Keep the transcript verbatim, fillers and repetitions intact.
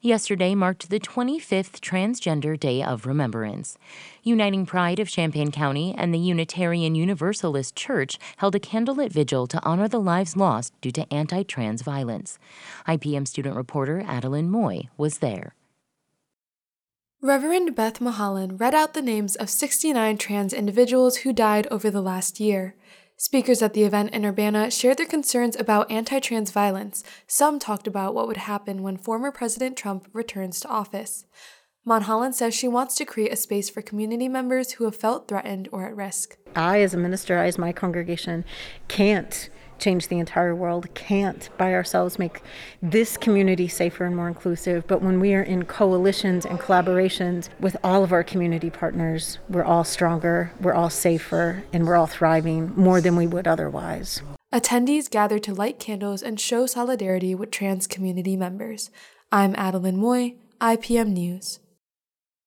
Yesterday marked the twenty-fifth Transgender Day of Remembrance. Uniting Pride of Champaign County and the Unitarian Universalist Church held a candlelit vigil to honor the lives lost due to anti-trans violence. I P M student reporter Adeline Moy was there. Reverend Beth Mahalan read out the names of sixty-nine trans individuals who died over the last year. Speakers at the event in Urbana shared their concerns about anti-trans violence. Some talked about what would happen when former President Trump returns to office. Mahalan says she wants to create a space for community members who have felt threatened or at risk. I, as a minister, I, as my congregation, can't change the entire world, can't by ourselves make this community safer and more inclusive. But when we are in coalitions and collaborations with all of our community partners, we're all stronger, we're all safer, and we're all thriving more than we would otherwise. Attendees gathered to light candles and show solidarity with trans community members. I'm Adeline Moy, I P M News.